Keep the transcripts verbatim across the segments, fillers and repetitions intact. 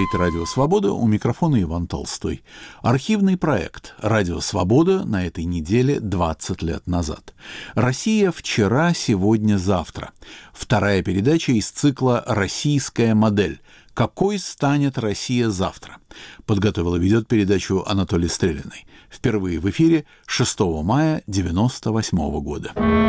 Говорит Радио Свобода, у микрофона Иван Толстой. Архивный проект «Радио Свобода» на этой неделе двадцать лет назад. Россия вчера, сегодня, завтра. Вторая передача из цикла «Российская модель». Какой станет Россия завтра? Подготовил и ведет передачу Анатолий Стрелиный. Впервые в эфире шестого мая девяносто восьмого года.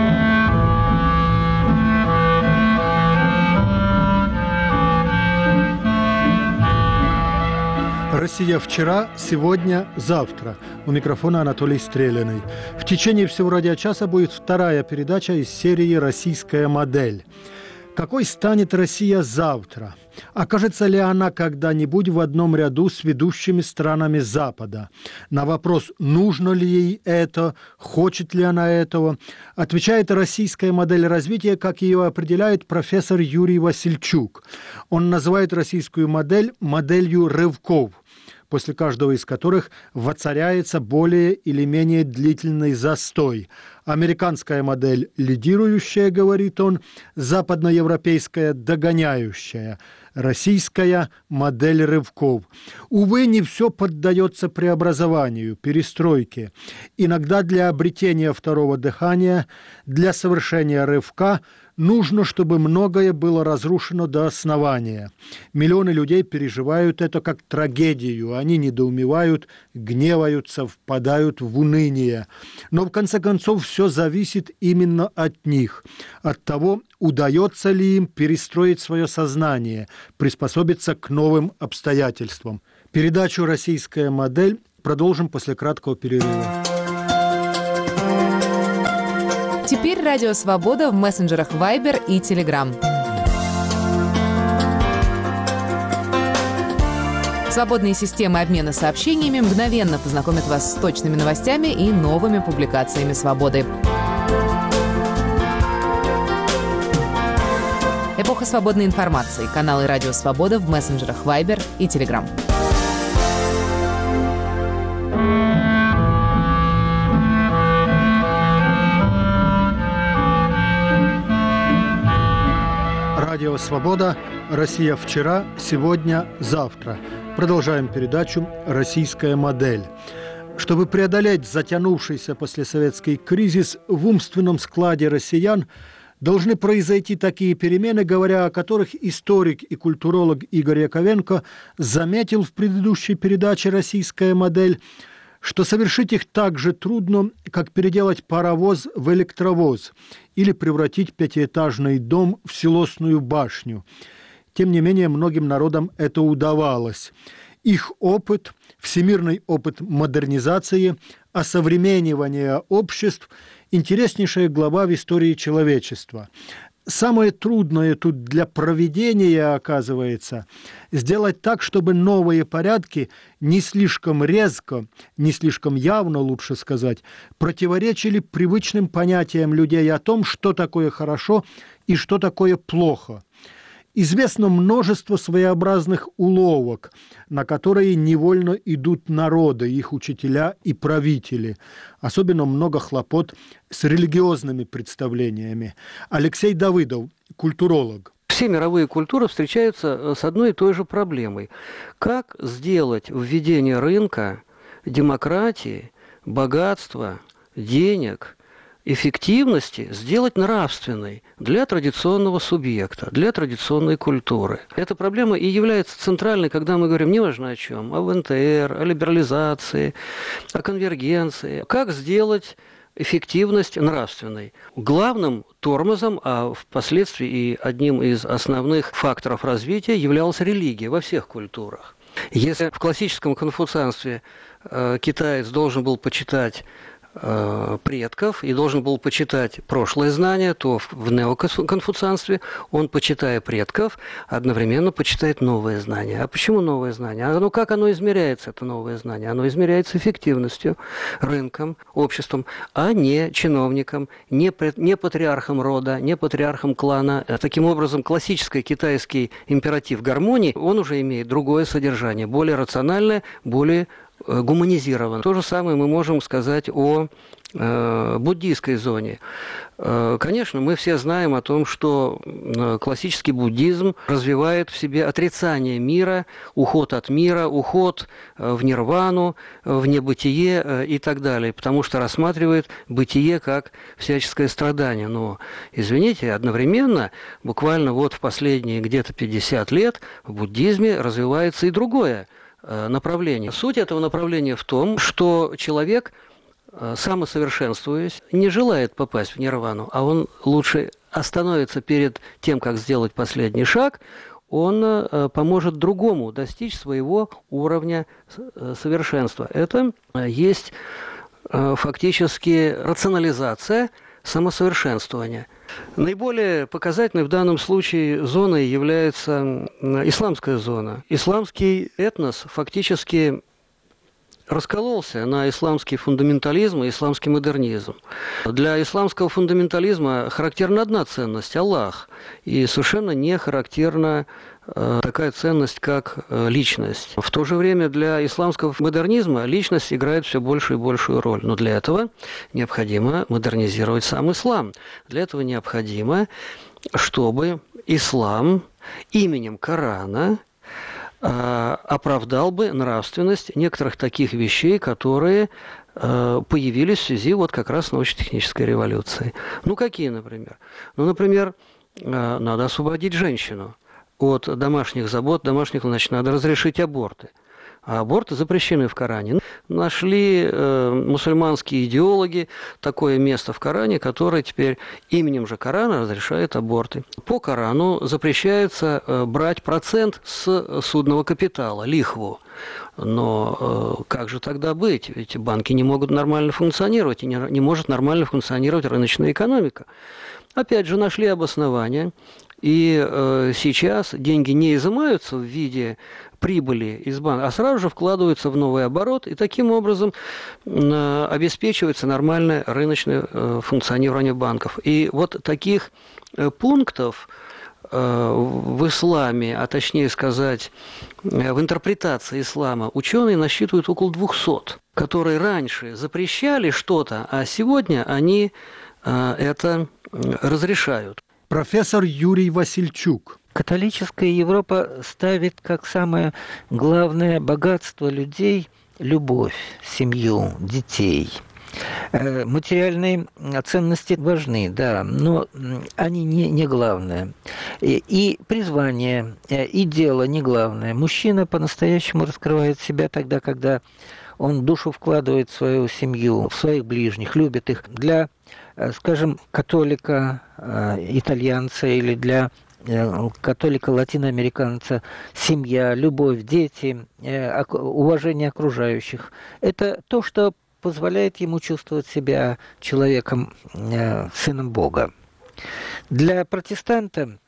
Россия вчера, сегодня, завтра. У микрофона Анатолий Стрелиный. В течение всего радиочаса будет вторая передача из серии «Российская модель». Какой станет Россия завтра? Окажется ли она когда-нибудь в одном ряду с ведущими странами Запада? На вопрос, нужно ли ей это, хочет ли она этого, отвечает российская модель развития, как ее определяет профессор Юрий Васильчук. Он называет российскую модель моделью рывков, после каждого из которых воцаряется более или менее длительный застой. Американская модель лидирующая, говорит он, западноевропейская догоняющая, российская модель рывков. Увы, не все поддается преобразованию, перестройке. Иногда для обретения второго дыхания, для совершения рывка нужно, чтобы многое было разрушено до основания. Миллионы людей переживают это как трагедию. Они недоумевают, гневаются, впадают в уныние. Но в конце концов все зависит именно от них, от того, удается ли им перестроить свое сознание, приспособиться к новым обстоятельствам. Передачу «Российская модель» продолжим после краткого перерыва. Теперь Радио Свобода в мессенджерах Viber и Telegram. Свободные системы обмена сообщениями мгновенно познакомят вас с точными новостями и новыми публикациями «Свободы». Эпоха свободной информации. Каналы Радио Свобода в мессенджерах Viber и Telegram. Радио «Свобода», Россия вчера, сегодня, завтра. Продолжаем передачу «Российская модель». Чтобы преодолеть затянувшийся послесоветский кризис, в умственном складе россиян должны произойти такие перемены, говоря о которых историк и культуролог Игорь Яковенко заметил в предыдущей передаче «Российская модель», что совершить их так же трудно, как переделать паровоз в электровоз или превратить пятиэтажный дом в силосную башню. Тем не менее, многим народам это удавалось. Их опыт, всемирный опыт модернизации, осовременивания обществ – интереснейшая глава в истории человечества. Самое трудное тут для проведения, оказывается, сделать так, чтобы новые порядки не слишком резко, не слишком явно, лучше сказать, противоречили привычным понятиям людей о том, что такое хорошо и что такое плохо. Известно множество своеобразных уловок, на которые невольно идут народы, их учителя и правители. Особенно много хлопот с религиозными представлениями. Алексей Давыдов, культуролог. Все мировые культуры встречаются с одной и той же проблемой. Как сделать введение рынка, демократии, богатства, денег, эффективности сделать нравственной для традиционного субъекта, для традиционной культуры. Эта проблема и является центральной, когда мы говорим неважно о чем, о эн тэ эр, о либерализации, о конвергенции. Как сделать эффективность нравственной? Главным тормозом, а впоследствии и одним из основных факторов развития являлась религия во всех культурах. Если в классическом конфуцианстве э, китаец должен был почитать предков и должен был почитать прошлое знание, то в неоконфуцианстве он, почитая предков, одновременно почитает новое знание. А почему новое знание? А ну как оно измеряется, это новое знание? Оно измеряется эффективностью, рынком, обществом, а не чиновником, не, не патриархом рода, не патриархом клана. Таким образом, классический китайский императив гармонии, он уже имеет другое содержание, более рациональное, более гуманизирован. То же самое мы можем сказать о буддийской зоне. Конечно, мы все знаем о том, что классический буддизм развивает в себе отрицание мира, уход от мира, уход в нирвану, в небытие и так далее, потому что рассматривает бытие как всяческое страдание. Но, извините, одновременно, буквально вот в последние где-то пятьдесят лет в буддизме развивается и другое направление. Суть этого направления в том, что человек, самосовершенствуясь, не желает попасть в нирвану, а он лучше остановится перед тем, как сделать последний шаг, он поможет другому достичь своего уровня совершенства. Это есть фактически рационализация самосовершенствования. Наиболее показательной в данном случае зоной является исламская зона. Исламский этнос фактически раскололся на исламский фундаментализм и исламский модернизм. Для исламского фундаментализма характерна одна ценность – Аллах, и совершенно не характерна э, такая ценность, как э, личность. В то же время для исламского модернизма личность играет все большую и большую роль. Но для этого необходимо модернизировать сам ислам. Для этого необходимо, чтобы ислам именем Корана оправдал бы нравственность некоторых таких вещей, которые появились в связи вот как раз с научно-технической революцией. Ну, какие, например? Ну, например, надо освободить женщину от домашних забот, домашних, значит, надо разрешить аборты. А аборты запрещены в Коране. Нашли э, мусульманские идеологи такое место в Коране, которое теперь именем же Корана разрешает аборты. По Корану запрещается э, брать процент с судного капитала, лихву. Но э, как же тогда быть? Ведь банки не могут нормально функционировать, и не, не может нормально функционировать рыночная экономика. Опять же, нашли обоснование. И э, сейчас деньги не изымаются в виде прибыли из банка, а сразу же вкладываются в новый оборот, и таким образом э, обеспечивается нормальное рыночное э, функционирование банков. И вот таких э, пунктов э, в исламе, а точнее сказать, э, в интерпретации ислама, ученые насчитывают около двухсот, которые раньше запрещали что-то, а сегодня они э, это разрешают. Профессор Юрий Васильчук. Католическая Европа ставит как самое главное богатство людей любовь, семью, детей. Материальные ценности важны, да, но они не, не главное. И, и призвание, и дело не главное. Мужчина по-настоящему раскрывает себя тогда, когда он душу вкладывает в свою семью, в своих ближних, любит их. Для, скажем, католика, итальянца или для католика, латиноамериканца, семья, любовь, дети, уважение окружающих – это то, что позволяет ему чувствовать себя человеком, сыном Бога. Для протестанта,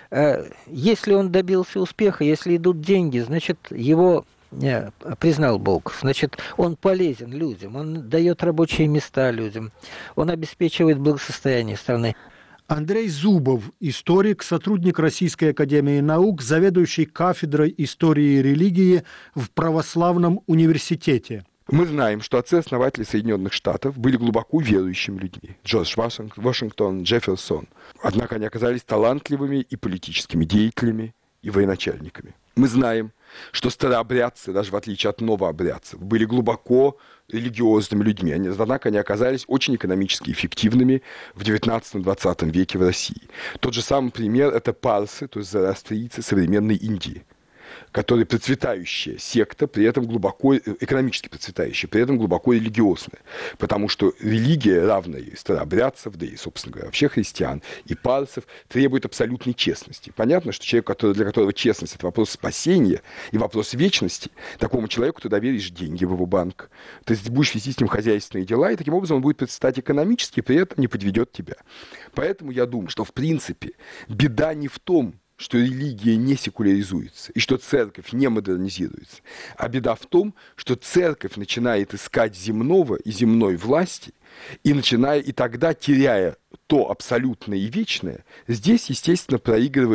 если он добился успеха, если идут деньги, значит, его признал Бог, значит, он полезен людям, он дает рабочие места людям, он обеспечивает благосостояние страны. Андрей Зубов, историк, сотрудник Российской академии наук, заведующий кафедрой истории и религии в Православном университете. Мы знаем, что отцы-основатели Соединенных Штатов были глубоко верующими людьми. Джордж Вашингтон, Джефферсон. Однако они оказались талантливыми и политическими деятелями, и военачальниками. Мы знаем, что старообрядцы, даже в отличие от новообрядцев, были глубоко религиозными людьми. Они, однако они оказались очень экономически эффективными в девятнадцатом-двадцатом веке в России. Тот же самый пример – это парсы, то есть зороастрийцы современной Индии, которые процветающая секта, при этом глубоко, экономически процветающая, при этом глубоко религиозная. Потому что религия, равная и старообрядцев, да и, собственно говоря, вообще христиан, и парсов, требует абсолютной честности. Понятно, что человек, который, для которого честность – это вопрос спасения и вопрос вечности, такому человеку ты доверишь деньги в его банк, ты будешь вести с ним хозяйственные дела, и таким образом он будет процветать экономически, при этом не подведет тебя. Поэтому я думаю, что, в принципе, беда не в том, что религия не секуляризуется и что церковь не модернизируется. А беда в том, что церковь начинает искать земного и земной власти, и, начиная, и тогда, теряя то абсолютное и вечное, здесь, естественно, проигрывает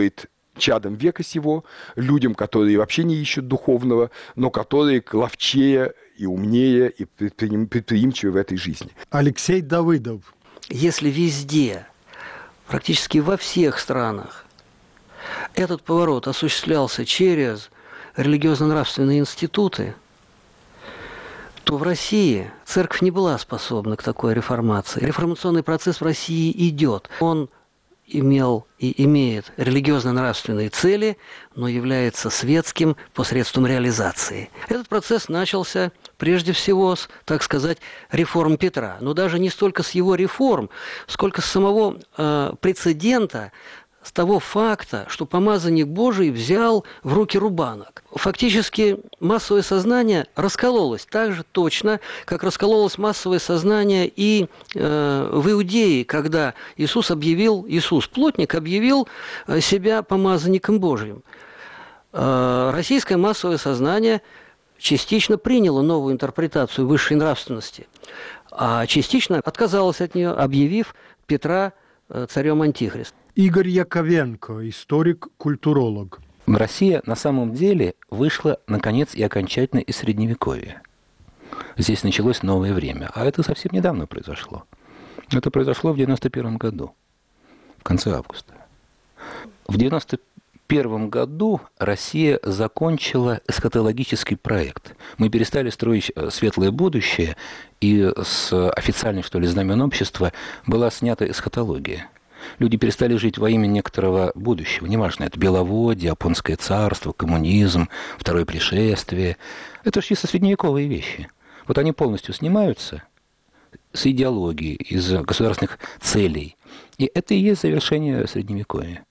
чадом века сего, людям, которые вообще не ищут духовного, но которые ловчее и умнее, и предприимчивее в этой жизни. Алексей Давыдов. Если везде, практически во всех странах, этот поворот осуществлялся через религиозно-нравственные институты, то в России церковь не была способна к такой реформации. Реформационный процесс в России идет. Он имел и имеет религиозно-нравственные цели, но является светским посредством реализации. Этот процесс начался прежде всего с, так сказать, реформ Петра. Но даже не столько с его реформ, сколько с самого э, прецедента, с того факта, что помазанник Божий взял в руки рубанок. Фактически массовое сознание раскололось так же точно, как раскололось массовое сознание и э, в Иудее, когда Иисус объявил, Иисус, плотник, объявил себя помазанником Божьим. Э, российское массовое сознание частично приняло новую интерпретацию высшей нравственности, а частично отказалось от нее, объявив Петра э, царем Антихриста. Игорь Яковенко, историк-культуролог. Россия на самом деле вышла, наконец, и окончательно из Средневековья. Здесь началось новое время, а это совсем недавно произошло. Это произошло в девяносто первом году, в конце августа. В девяносто первом году Россия закончила эсхатологический проект. Мы перестали строить светлое будущее, и с официальных, что ли, знамен общества была снята эсхатология. Люди перестали жить во имя некоторого будущего. Неважно, это Беловодье, Японское царство, коммунизм, второе пришествие. Это же чисто средневековые вещи. Вот они полностью снимаются с идеологии, из государственных целей. И это и есть завершение Средневековья.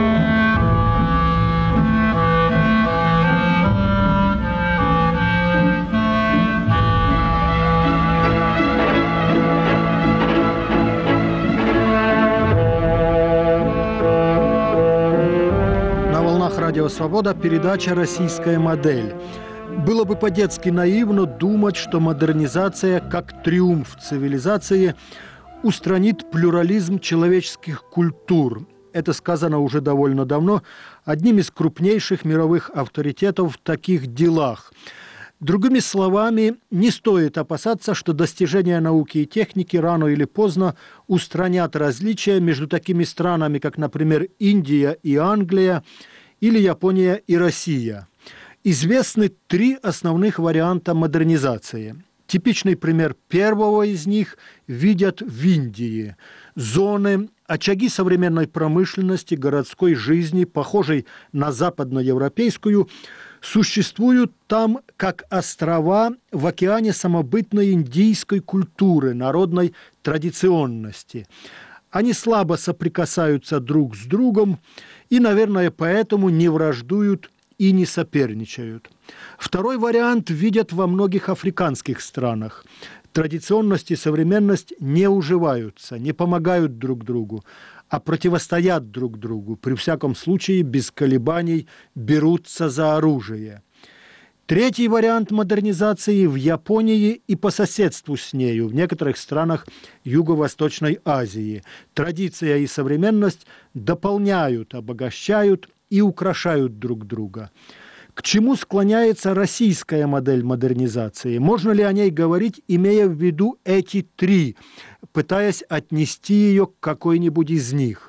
Радио «Свобода», передача «Российская модель». Было бы по-детски наивно думать, что модернизация, как триумф цивилизации, устранит плюрализм человеческих культур. Это сказано уже довольно давно одним из крупнейших мировых авторитетов в таких делах. Другими словами, не стоит опасаться, что достижения науки и техники рано или поздно устранят различия между такими странами, как, например, Индия и Англия, или Япония и Россия. Известны три основных варианта модернизации. Типичный пример первого из них видят в Индии. Зоны, очаги современной промышленности, городской жизни, похожей на западноевропейскую, существуют там как острова в океане самобытной индийской культуры, народной традиционности. Они слабо соприкасаются друг с другом и, наверное, поэтому не враждуют и не соперничают. Второй вариант видят во многих африканских странах. Традиционность и современность не уживаются, не помогают друг другу, а противостоят друг другу, при всяком случае без колебаний берутся за оружие. Третий вариант модернизации в Японии и по соседству с нею, в некоторых странах Юго-Восточной Азии. Традиция и современность дополняют, обогащают и украшают друг друга. К чему склоняется российская модель модернизации? Можно ли о ней говорить, имея в виду эти три, пытаясь отнести ее к какой-нибудь из них?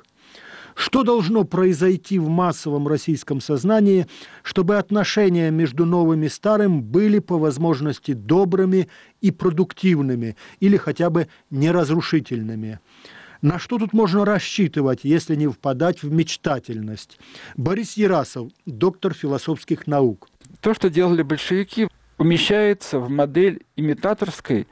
Что должно произойти в массовом российском сознании, чтобы отношения между новым и старым были по возможности добрыми и продуктивными, или хотя бы неразрушительными? На что тут можно рассчитывать, если не впадать в мечтательность? Борис Ярасов, доктор философских наук. То, что делали большевики, умещается в модель имитаторской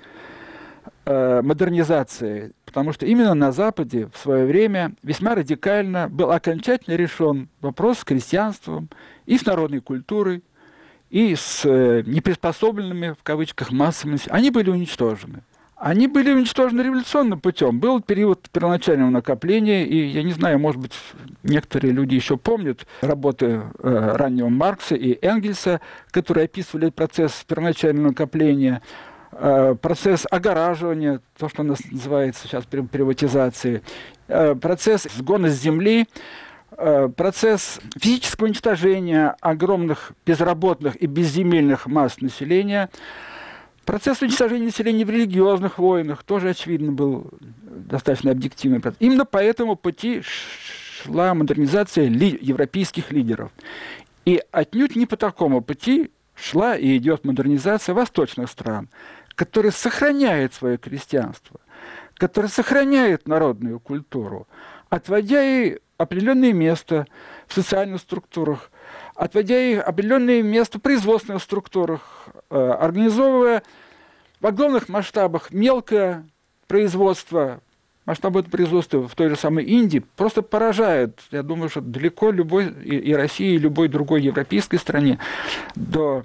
э, модернизации, потому что именно на Западе в свое время весьма радикально был окончательно решен вопрос с крестьянством и с народной культурой, и с э, неприспособленными, в кавычках, массами. Они были уничтожены. Они были уничтожены революционным путем. Был период первоначального накопления, и, я не знаю, может быть, некоторые люди еще помнят работы э, раннего Маркса и Энгельса, которые описывали процесс первоначального накопления, э, процесс огораживания, то, что у нас называется сейчас приватизацией, э, процесс сгона с земли, процесс физического уничтожения огромных безработных и безземельных масс населения, процесс уничтожения населения в религиозных войнах тоже, очевидно, был достаточно объективный. Именно по этому пути шла модернизация ли, европейских лидеров. И отнюдь не по такому пути шла и идет модернизация восточных стран, которые сохраняют свое крестьянство, которые сохраняют народную культуру, отводя ей определенное место в социальных структурах, отводя ей определенное место в производственных структурах, организовывая в огромных масштабах мелкое производство. Масштабы производства в той же самой Индии просто поражают. Я думаю, что далеко любой, и, и России, и любой другой европейской стране до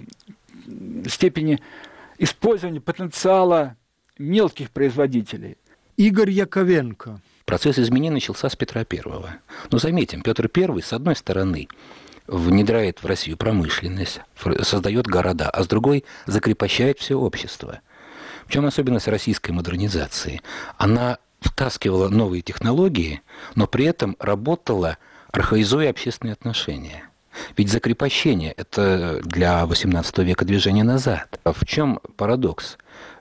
степени использования потенциала мелких производителей. Игорь Яковенко. Процесс изменений начался с Петра Первого. Но заметим, Петр Первый, с одной стороны, внедряет в Россию промышленность, создает города, а с другой закрепощает все общество. В чем особенность российской модернизации? Она втаскивала новые технологии, но при этом работала, архаизуя общественные отношения. Ведь закрепощение – это для восемнадцатого века движение назад. В чем парадокс?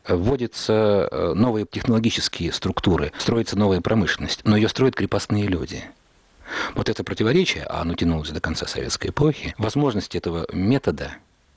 Вводятся новые технологические структуры, строится новая промышленность, но ее строят крепостные люди. Вот это противоречие, а оно тянулось до конца советской эпохи, возможности этого метода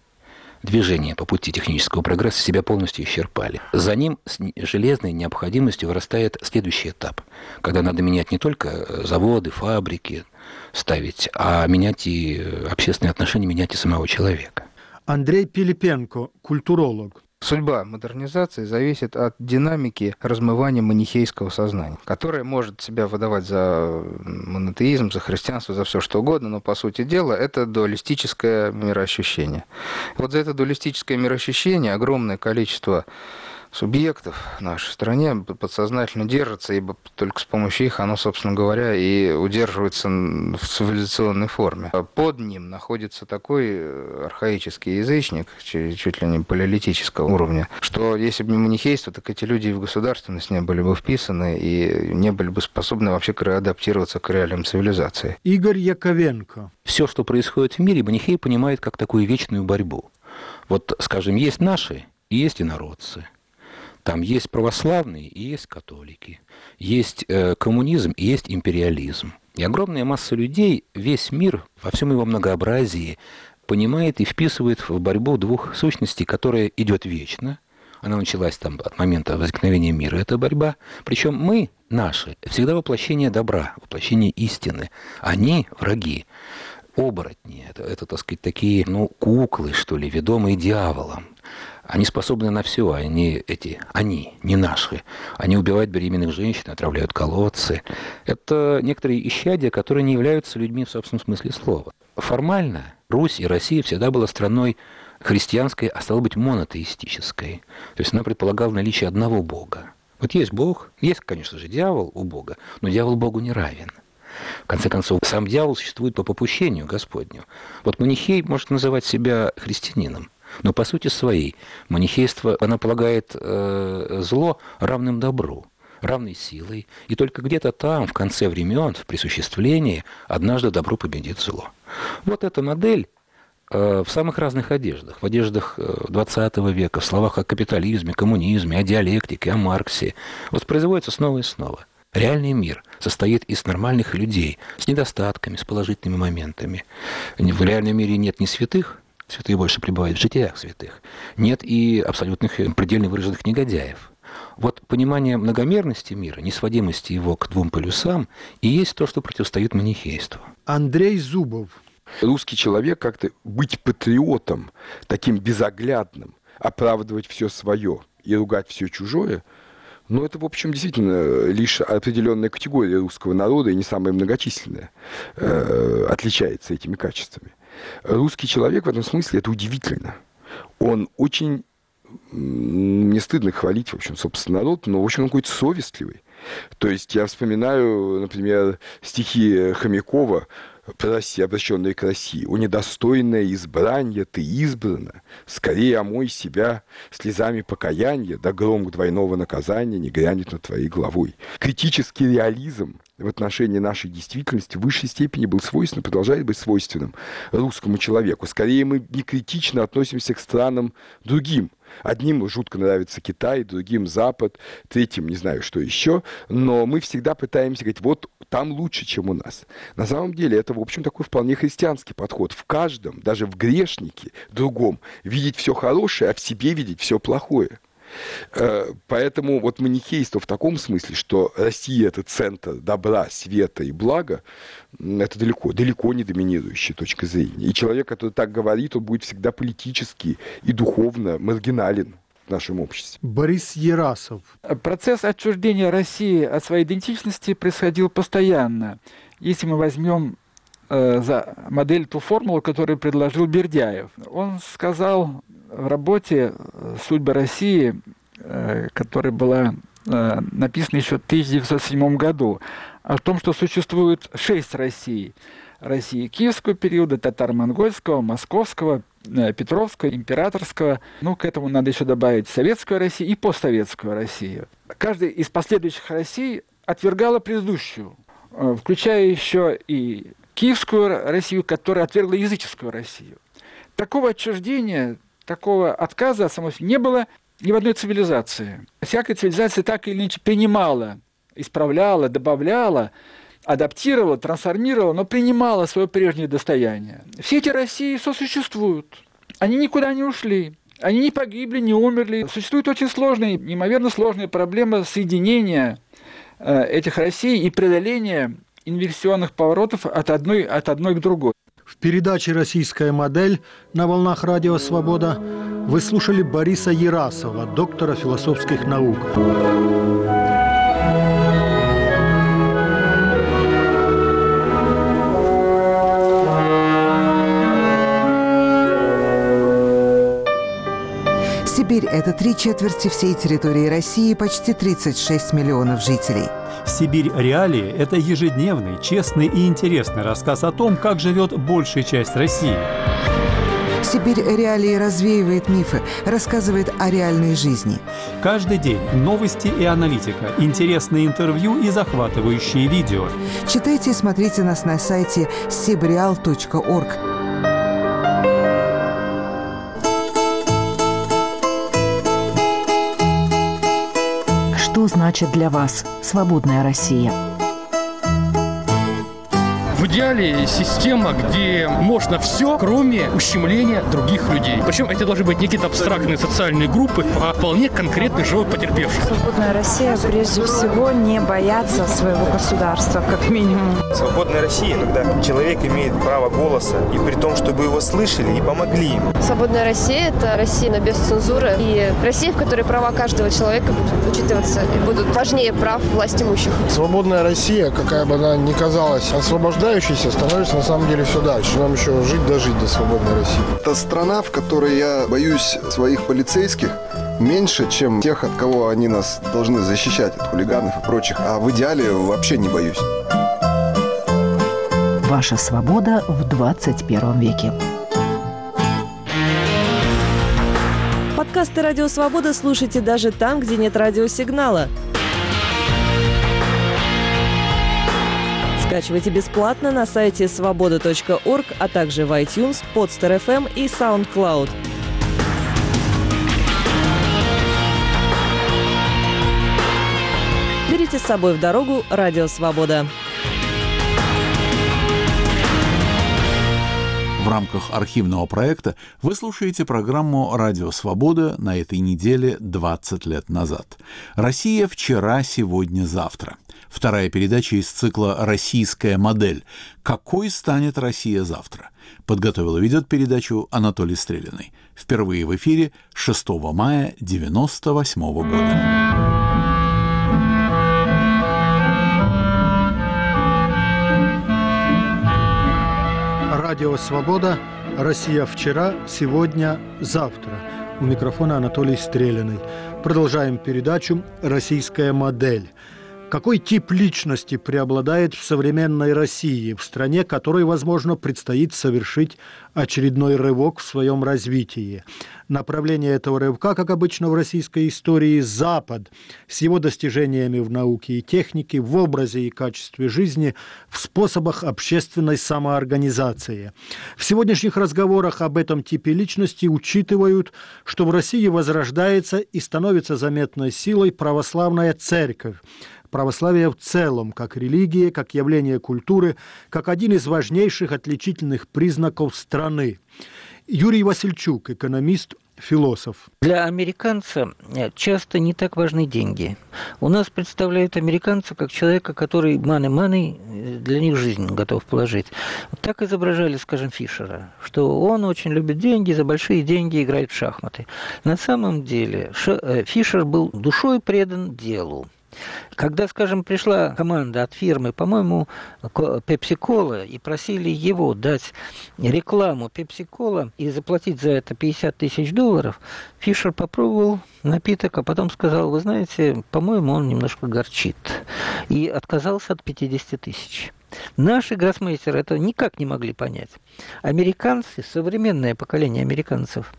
движения по пути технического прогресса себя полностью исчерпали. За ним с железной необходимостью вырастает следующий этап, когда надо менять не только заводы, фабрики ставить, а менять и общественные отношения, менять и самого человека. Андрей Пилипенко, культуролог. Судьба модернизации зависит от динамики размывания манихейского сознания, которое может себя выдавать за монотеизм, за христианство, за все что угодно, но по сути дела это дуалистическое мироощущение. Вот за это дуалистическое мироощущение огромное количество субъектов в нашей стране подсознательно держится, ибо только с помощью их оно, собственно говоря, и удерживается в цивилизационной форме. Под ним находится такой архаический язычник, чуть ли не палеолитического уровня, что если бы не манихейство, так эти люди и в государственность не были бы вписаны и не были бы способны вообще адаптироваться к реалиям цивилизации. Игорь Яковенко. Все, что происходит в мире, манихей понимает как такую вечную борьбу. Вот, скажем, есть наши и есть инородцы. Там есть православные и есть католики, есть э, коммунизм и есть империализм. И огромная масса людей, весь мир во всем его многообразии понимает и вписывает в борьбу двух сущностей, которая идет вечно. Она началась там от момента возникновения мира, эта борьба. Причем мы, наши, всегда воплощение добра, воплощение истины. Они враги, оборотни. Это, это так сказать, такие, ну, куклы, что ли, ведомые дьяволом. Они способны на все, они эти, они, не наши. Они убивают беременных женщин, отравляют колодцы. Это некоторые исчадия, которые не являются людьми в собственном смысле слова. Формально Русь и Россия всегда была страной христианской, а стало быть монотеистической. То есть она предполагала наличие одного Бога. Вот есть Бог, есть, конечно же, дьявол у Бога, но дьявол Богу не равен. В конце концов, сам дьявол существует по попущению Господню. Вот манихей может называть себя христианином, но по сути своей манихейство, оно полагает э, зло равным добру, равной силой, и только где-то там, в конце времен, в присуществлении, однажды добро победит зло. Вот эта модель э, в самых разных одеждах, в одеждах двадцатого века, в словах о капитализме, коммунизме, о диалектике, о Марксе, воспроизводится снова и снова. Реальный мир состоит из нормальных людей, с недостатками, с положительными моментами. В реальном мире нет ни святых, святые больше пребывают в житиях святых, нет и абсолютных, предельно выраженных негодяев. Вот понимание многомерности мира, несводимости его к двум полюсам, и есть то, что противостоит манихейству. Андрей Зубов. Русский человек как-то быть патриотом, таким безоглядным, оправдывать все свое и ругать все чужое, но это, в общем, действительно лишь определенная категория русского народа, и не самая многочисленная, э, отличается этими качествами. Русский человек в этом смысле это удивительно. Он очень, мне стыдно хвалить, в общем, собственно, народ, но, в общем, он какой-то совестливый. То есть я вспоминаю, например, стихи Хомякова про Россию, обращенные к России. «О недостойное избрание, ты избрана, скорее омой себя слезами покаяния, да гром двойного наказания не грянет над твоей головой». Критический реализм в отношении нашей действительности в высшей степени был свойственен, продолжает быть свойственным русскому человеку. Скорее мы не критично относимся к странам другим. Одним жутко нравится Китай, другим Запад, третьим не знаю, что еще. Но мы всегда пытаемся говорить, вот там лучше, чем у нас. На самом деле это, в общем, такой вполне христианский подход. В каждом, даже в грешнике другом, видеть все хорошее, а в себе видеть все плохое. Поэтому вот манихейство в таком смысле, что Россия – это центр добра, света и блага, это далеко, далеко не доминирующая точка зрения. И человек, который так говорит, он будет всегда политически и духовно маргинален в нашем обществе. Борис Ерасов. Процесс отчуждения России от своей идентичности происходил постоянно. Если мы возьмем э, за модель ту формулу, которую предложил Бердяев, он сказал в работе «Судьба России», которая была написана еще в тысяча девятьсот седьмом году, о том, что существует шесть Россий. России киевского периода, татаро-монгольского, московского, петровского, императорского. Ну, к этому надо еще добавить советскую Россию и постсоветскую Россию. Каждая из последующих Россий отвергала предыдущую, включая еще и киевскую Россию, которая отвергла языческую Россию. Такого отчуждения, такого отказа от самой не было ни в одной цивилизации. Всякая цивилизация так или иначе принимала, исправляла, добавляла, адаптировала, трансформировала, но принимала свое прежнее достояние. Все эти России сосуществуют. Они никуда не ушли. Они не погибли, не умерли. Существует очень сложная, неимоверно сложная проблема соединения э, этих Россий и преодоления инверсионных поворотов от одной, от одной к другой. В передаче «Российская модель» на волнах радио «Свобода» вы слушали Бориса Ерасова, доктора философских наук. Сибирь – это три четверти всей территории России, почти тридцать шесть миллионов жителей. «Сибирь. Реалии» – это ежедневный, честный и интересный рассказ о том, как живет большая часть России. «Сибирь. Реалии» развеивает мифы, рассказывает о реальной жизни. Каждый день новости и аналитика, интересные интервью и захватывающие видео. Читайте и смотрите нас на сайте сибреал точка орг. Что значит для вас свободная Россия? В идеале система, где можно все, кроме ущемления других людей. Причем это должны быть не какие-то абстрактные социальные группы, а вполне конкретный живой потерпевший. Свободная Россия прежде всего не бояться своего государства, как минимум. Свободная Россия, когда человек имеет право голоса, и при том, чтобы его слышали и помогли им. Свободная Россия – это Россия без цензуры, и Россия, в которой права каждого человека будут учитываться и будут важнее прав власть имущих. Свободная Россия, какая бы она ни казалась освобождающей, становится на самом деле все дальше. Нам еще жить дожить до свободной России. Это страна, в которой я боюсь своих полицейских меньше, чем тех, от кого они нас должны защищать, от хулиганов и прочих. А в идеале вообще не боюсь. Ваша свобода в двадцать первом веке. Подкасты «Радио Свобода» слушайте даже там, где нет радиосигнала. Скачивайте бесплатно на сайте свобода точка орг, а также в iTunes, Podster эф эм и SoundCloud. Берите с собой в дорогу «Радио Свобода». В рамках архивного проекта вы слушаете программу «Радио Свобода» на этой неделе двадцать лет назад. «Россия вчера, сегодня, завтра». Вторая передача из цикла «Российская модель». Какой станет Россия завтра? Подготовил и ведет передачу Анатолий Стрелянный. Впервые в эфире шестого мая девяносто восьмого года. Радио «Свобода». Россия вчера, сегодня, завтра. У микрофона Анатолий Стреляный. Продолжаем передачу «Российская модель». Какой тип личности преобладает в современной России, в стране, которой, возможно, предстоит совершить очередной рывок в своем развитии? Направление этого рывка, как обычно в российской истории, Запад, с его достижениями в науке и технике, в образе и качестве жизни, в способах общественной самоорганизации. В сегодняшних разговорах об этом типе личности учитывают, что в России возрождается и становится заметной силой православная церковь. Православие в целом, как религия, как явление культуры, как один из важнейших отличительных признаков страны. Юрий Васильчук, экономист, философ. Для американца часто не так важны деньги. У нас представляют американца как человека, который маны-маны для них жизнь готов положить. Так изображали, скажем, Фишера, что он очень любит деньги, за большие деньги играет в шахматы. На самом деле Фишер был душой предан делу. Когда, скажем, пришла команда от фирмы, по-моему, Пепси-Кола, и просили его дать рекламу Пепси-Кола и заплатить за это пятьдесят тысяч долларов, Фишер попробовал напиток, а потом сказал: вы знаете, по-моему, он немножко горчит. И отказался от пятидесяти тысяч. Наши гроссмейстеры это никак не могли понять. Американцы, современное поколение американцев,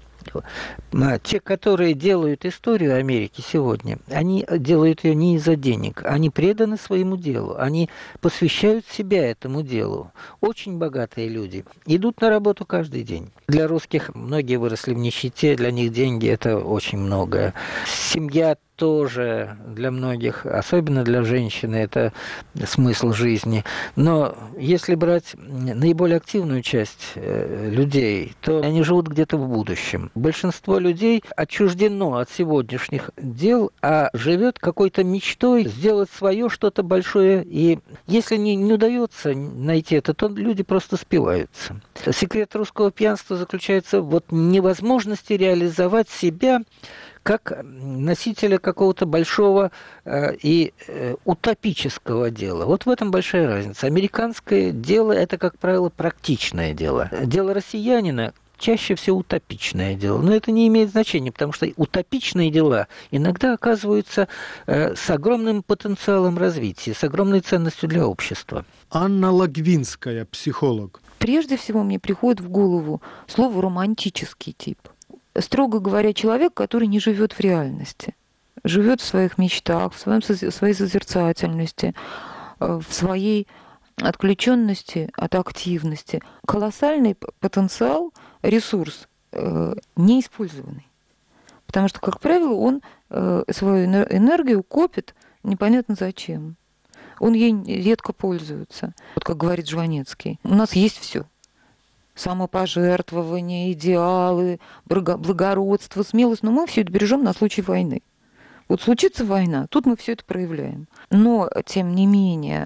те, которые делают историю Америки сегодня, они делают ее не из-за денег, они преданы своему делу, они посвящают себя этому делу. Очень богатые люди идут на работу каждый день. Для русских многие выросли в нищете, для них деньги – это очень многое. Семья тоже для многих, особенно для женщины, это смысл жизни. Но если брать наиболее активную часть людей, то они живут где-то в будущем. Большинство людей отчуждено от сегодняшних дел, а живет какой-то мечтой сделать свое что-то большое. И если не, не удается найти это, то люди просто спиваются. Секрет русского пьянства заключается в вот невозможности реализовать себя как носителя какого-то большого э, и э, утопического дела. Вот в этом большая разница. Американское дело – это, как правило, практичное дело. Дело россиянина чаще всего утопичное дело. Но это не имеет значения, потому что утопичные дела иногда оказываются э, с огромным потенциалом развития, с огромной ценностью для общества. Анна Лагвинская, психолог. Прежде всего мне приходит в голову слово «романтический тип». Строго говоря, человек, который не живет в реальности, живет в своих мечтах, в, своем, в своей созерцательности, в своей отключенности от активности. Колоссальный потенциал, ресурс э, неиспользованный. Потому что, как правило, он э, свою энергию копит непонятно зачем. Он ей редко пользуется. Вот как говорит Жванецкий, у нас есть все. Самопожертвование, идеалы, благородство, смелость. Но мы все это бережем на случай войны. Вот случится война, тут мы все это проявляем. Но, тем не менее,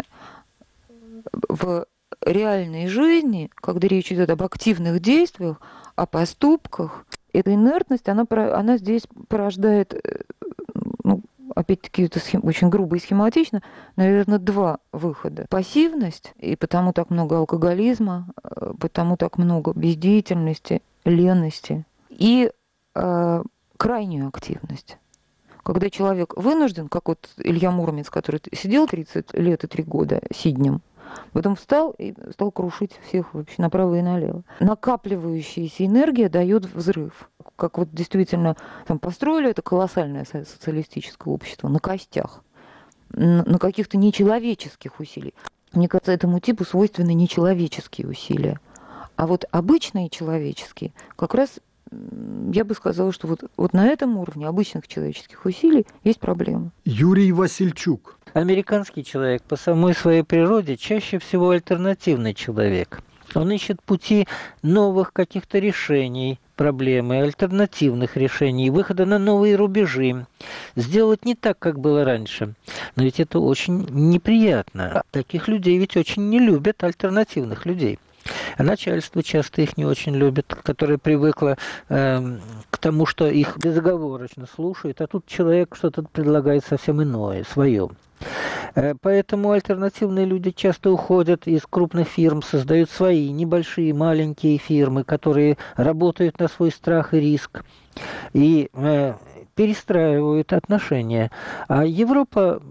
в реальной жизни, когда речь идет об активных действиях, о поступках, эта инертность, она, она здесь порождает, ну, опять-таки, это схем, очень грубо и схематично, наверное, два выхода. Пассивность, и потому так много алкоголизма, потому так много бездеятельности, лености, и э, крайнюю активность. Когда человек вынужден, как вот Илья Муромец, который сидел тридцать лет и три года сиднем, потом встал и стал крушить всех вообще направо и налево. Накапливающаяся энергия дает взрыв. Как вот действительно там построили это колоссальное социалистическое общество на костях, на каких-то нечеловеческих усилиях. Мне кажется, этому типу свойственны нечеловеческие усилия. А вот обычные человеческие, как раз я бы сказала, что вот, вот на этом уровне обычных человеческих усилий есть проблема. Юрий Васильчук. Американский человек по самой своей природе чаще всего альтернативный человек. Он ищет пути новых каких-то решений проблемы, альтернативных решений, выхода на новые рубежи. Сделать не так, как было раньше. Но ведь это очень неприятно. Таких людей ведь очень не любят, альтернативных людей. А начальство часто их не очень любит, которое привыкло э, к тому, что их безоговорочно слушают, а тут человек что-то предлагает совсем иное, свое. Э, поэтому альтернативные люди часто уходят из крупных фирм, создают свои небольшие, маленькие фирмы, которые работают на свой страх и риск, и э, перестраивают отношения. А Европа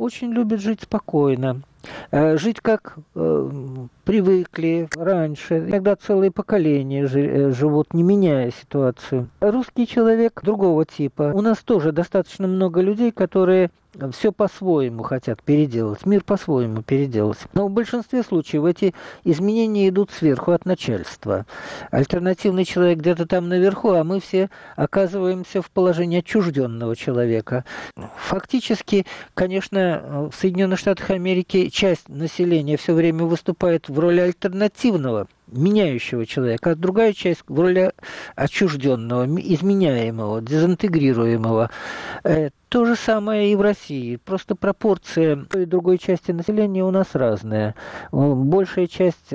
очень любят жить спокойно. Жить как э, привыкли раньше. Иногда целые поколения жи- живут, не меняя ситуацию. Русский человек другого типа. У нас тоже достаточно много людей, которые все по-своему хотят переделать, мир по-своему переделать. Но в большинстве случаев эти изменения идут сверху от начальства. Альтернативный человек где-то там наверху, а мы все оказываемся в положении отчужденного человека. Фактически, конечно, в Соединенных Штатах Америки часть населения все время выступает в роли альтернативного, меняющего человека, а другая часть в роли отчужденного, изменяемого, дезинтегрируемого. То же самое и в России. Просто пропорция той и другой части населения у нас разная. Большая часть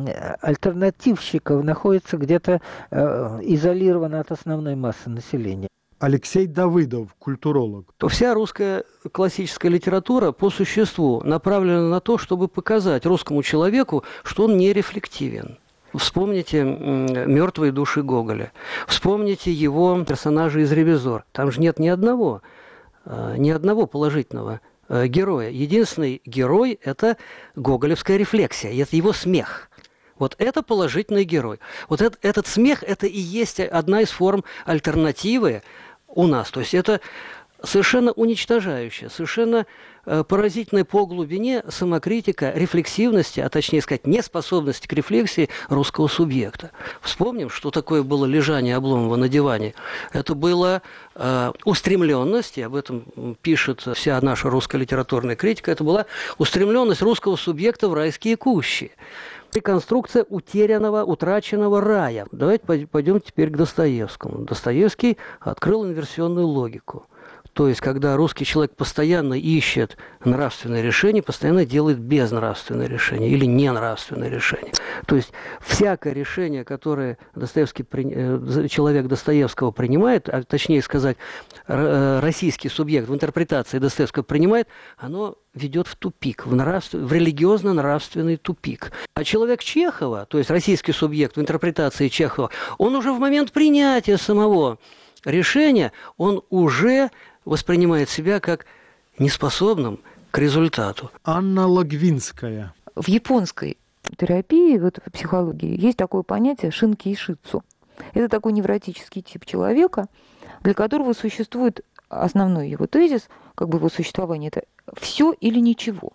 альтернативщиков находится где-то изолирована от основной массы населения. Алексей Давыдов, культуролог. Вся русская классическая литература по существу направлена на то, чтобы показать русскому человеку, что он не рефлективен. Вспомните «Мертвые души» Гоголя. Вспомните его персонажа из «Ревизор». Там же нет ни одного, ни одного положительного героя. Единственный герой – это гоголевская рефлексия, это его смех. Вот это положительный герой. Вот этот, этот смех – это и есть одна из форм альтернативы у нас. То есть это совершенно уничтожающая, совершенно э, поразительная по глубине самокритика, рефлексивности, а точнее сказать, неспособности к рефлексии русского субъекта. Вспомним, что такое было лежание Обломова на диване. Это была э, устремленность, и об этом пишет вся наша русская литературная критика, это была устремленность русского субъекта в райские кущи. Реконструкция утерянного, утраченного рая. Давайте пойдем теперь к Достоевскому. Достоевский открыл инверсионную логику. То есть, когда русский человек постоянно ищет нравственное решение, постоянно делает безнравственное решение или ненравственное решение. То есть, всякое решение, которое Достоевский, человек Достоевского принимает, а точнее сказать, российский субъект в интерпретации Достоевского принимает, оно ведет в тупик, в, нравств... в религиозно-нравственный тупик. А человек Чехова, то есть российский субъект в интерпретации Чехова, он уже в момент принятия самого решения, он уже воспринимает себя как неспособным к результату. Анна Лагвинская. В японской терапии, вот в психологии, есть такое понятие шинки-ишицу. Это такой невротический тип человека, для которого существует основной его тезис, как бы его существование, это все или ничего.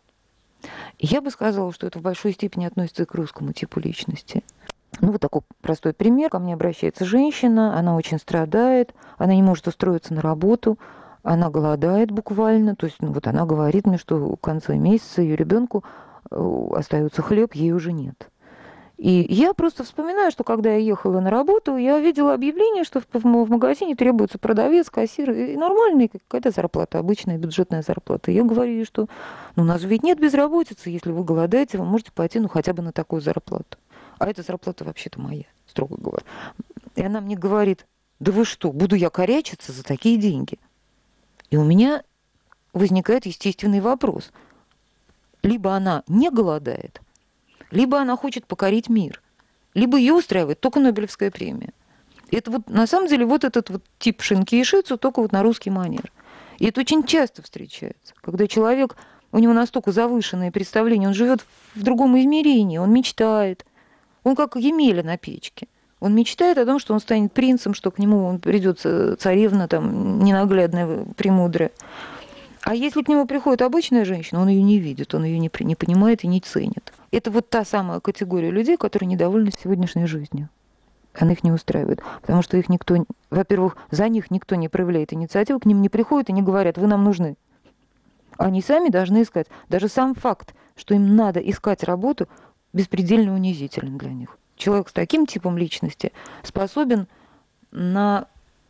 И я бы сказала, что это в большой степени относится к русскому типу личности. Ну, вот такой простой пример. Ко мне обращается женщина, она очень страдает, она не может устроиться на работу, она голодает буквально. То есть, ну, вот она говорит мне, что в конце месяца ее ребенку остается хлеб, ей уже нет. И я просто вспоминаю, что когда я ехала на работу, я видела объявление, что в магазине требуется продавец, кассир, и нормальная какая-то зарплата, обычная бюджетная зарплата. И я говорю ей, что ну, у нас ведь нет безработицы, если вы голодаете, вы можете пойти ну, хотя бы на такую зарплату. А эта зарплата вообще-то моя, строго говоря. И она мне говорит, да вы что, буду я корячиться за такие деньги? И у меня возникает естественный вопрос. Либо она не голодает, либо она хочет покорить мир, либо ее устраивает только Нобелевская премия. И это вот, на самом деле, вот этот вот тип шинки-ишицу, только вот на русский манер. И это очень часто встречается, когда человек, у него настолько завышенное представление, он живет в другом измерении, он мечтает, он как Емеля на печке. Он мечтает о том, что он станет принцем, что к нему придет царевна, там, ненаглядная, премудрая. А если к нему приходит обычная женщина, он ее не видит, он ее не, не понимает и не ценит. Это вот та самая категория людей, которые недовольны сегодняшней жизнью. Она их не устраивает, потому что их никто, во-первых, за них никто не проявляет инициативу, к ним не приходят и не говорят, вы нам нужны. Они сами должны искать. Даже сам факт, что им надо искать работу, беспредельно унизителен для них. Человек с таким типом личности способен на,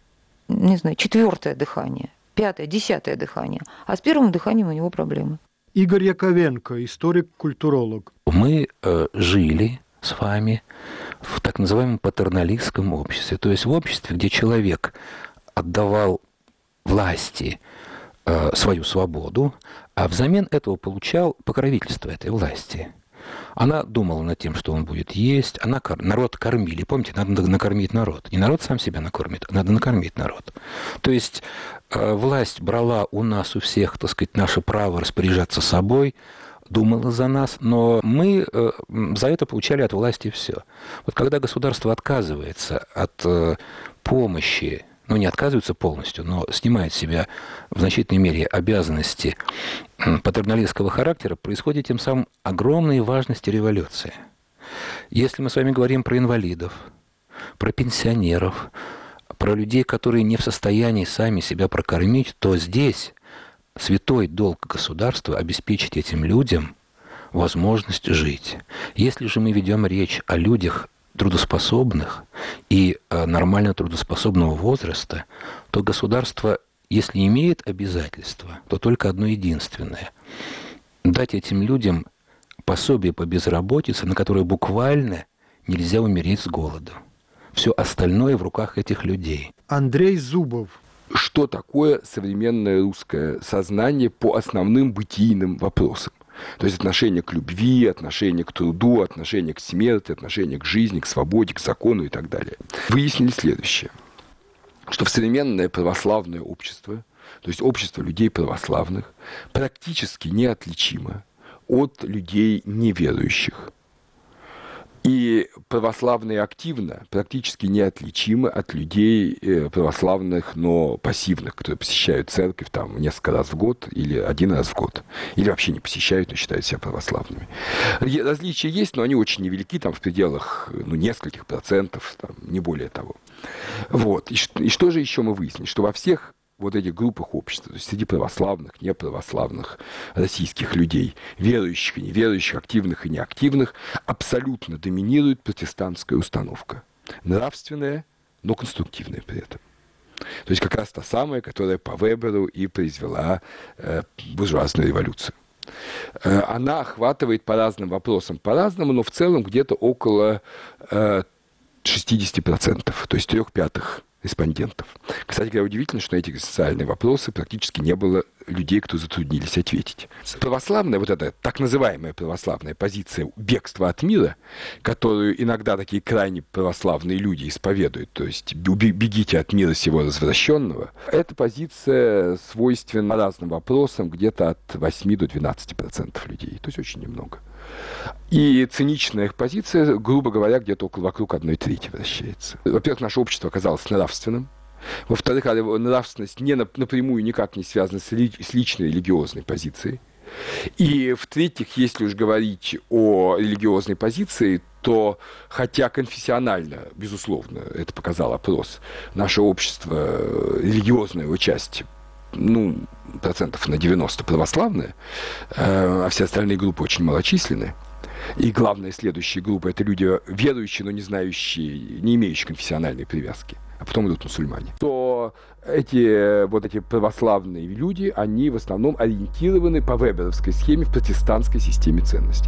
не знаю, четвертое дыхание, пятое, десятое дыхание. А с первым дыханием у него проблемы. Игорь Яковенко, историк-культуролог. Мы э, жили с вами в так называемом патерналистском обществе. То есть в обществе, где человек отдавал власти э, свою свободу, а взамен этого получал покровительство этой власти. Она думала над тем, что он будет есть. Она, народ кормили. Помните, надо накормить народ. Не народ сам себя накормит, а надо накормить народ. То есть э, власть брала у нас, у всех, так сказать, наше право распоряжаться собой, думала за нас, но мы э, за это получали от власти все. Вот когда государство отказывается от э, помощи, ну, не отказывается полностью, но снимает с себя в значительной мере обязанности патерналистского характера, происходит тем самым огромная важность революции. Если мы с вами говорим про инвалидов, про пенсионеров, про людей, которые не в состоянии сами себя прокормить, то здесь святой долг государства обеспечить этим людям возможность жить. Если же мы ведем речь о людях трудоспособных и нормально трудоспособного возраста, то государство, если имеет обязательства, то только одно единственное – дать этим людям пособие по безработице, на которое буквально нельзя умереть с голоду. Все остальное в руках этих людей. Андрей Зубов. Что такое современное русское сознание по основным бытийным вопросам? То есть отношение к любви, отношение к труду, отношение к смерти, отношение к жизни, к свободе, к закону и так далее. Выяснили следующее, что в современное православное общество, то есть общество людей православных, практически неотличимо от людей неверующих. И православные активно практически неотличимы от людей православных, но пассивных, которые посещают церковь там несколько раз в год или один раз в год. Или вообще не посещают, но считают себя православными. Различия есть, но они очень невелики, там в пределах ну, нескольких процентов, там, не более того. Вот. И, и что же еще мы выяснили? Что во всех вот этих группах общества, то есть среди православных, неправославных российских людей, верующих и неверующих, активных и неактивных, абсолютно доминирует протестантская установка. Нравственная, но конструктивная при этом. То есть как раз та самая, которая по Веберу и произвела э, буржуазную революцию. Э, она охватывает по разным вопросам, по-разному, но в целом где-то около э, шестьдесят процентов, то есть трех пятых респондентов. Кстати говоря, удивительно, что на эти социальные вопросы практически не было людей, кто затруднились ответить. Православная, вот эта так называемая православная позиция бегства от мира, которую иногда такие крайне православные люди исповедуют, то есть бегите от мира сего развращенного, эта позиция свойственна разным вопросам где-то от восьми до двенадцати процентов людей, то есть очень немного. И циничная их позиция, грубо говоря, где-то около вокруг одной трети вращается. Во-первых, наше общество оказалось нравственным. Во-вторых, нравственность не напрямую никак не связана с, ли, с личной религиозной позицией. И в-третьих, если уж говорить о религиозной позиции, то хотя конфессионально, безусловно, это показал опрос, наше общество, религиозная его часть, ну, процентов на девяносто православные, а все остальные группы очень малочисленные. И главная следующая группа – это люди верующие, но не знающие, не имеющие конфессиональной привязки. А потом идут мусульмане. То эти, вот эти православные люди, они в основном ориентированы по веберовской схеме в протестантской системе ценностей.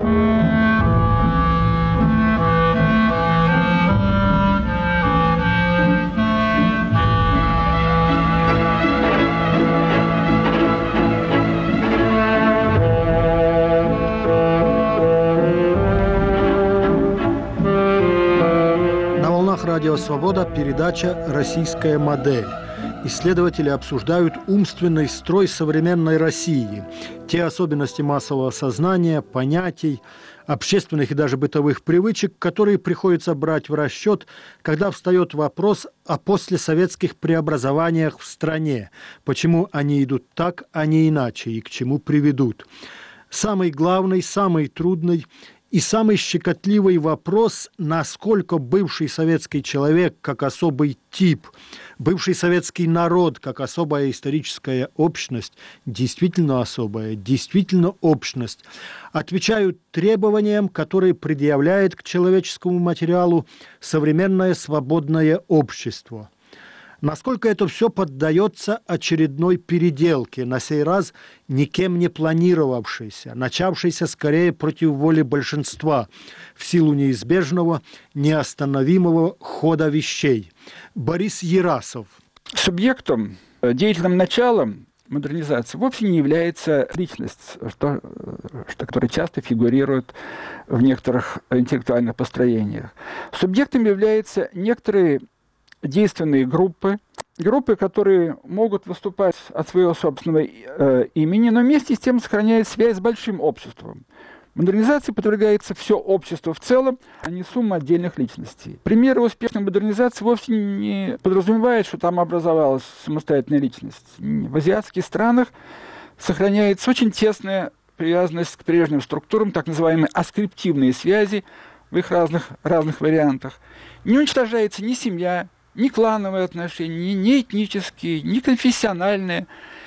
Радио «Свобода» передача «Российская модель». Исследователи обсуждают умственный строй современной России, те особенности массового сознания, понятий, общественных и даже бытовых привычек, которые приходится брать в расчет, когда встает вопрос о послесоветских преобразованиях в стране, почему они идут так, а не иначе, и к чему приведут. Самый главный, самый трудный и самый щекотливый вопрос, насколько бывший советский человек как особый тип, бывший советский народ как особая историческая общность, действительно особая, действительно общность, отвечают требованиям, которые предъявляет к человеческому материалу современное свободное общество. Насколько это все поддается очередной переделке, на сей раз никем не планировавшейся, начавшейся скорее против воли большинства, в силу неизбежного, неостановимого хода вещей. Борис Ерасов. Субъектом, деятельным началом модернизации вовсе не является личность, что, что, которая часто фигурирует в некоторых интеллектуальных построениях. Субъектами являются некоторые действенные группы, группы, которые могут выступать от своего собственного э, имени, но вместе с тем сохраняют связь с большим обществом. Модернизации подвергается все общество в целом, а не сумма отдельных личностей. Примеры успешной модернизации вовсе не подразумевают, что там образовалась самостоятельная личность. В азиатских странах сохраняется очень тесная привязанность к прежним структурам, так называемые аскриптивные связи в их разных, разных вариантах. Не уничтожается ни семья, ни клановые отношения, ни этнические, ни конфессиональные.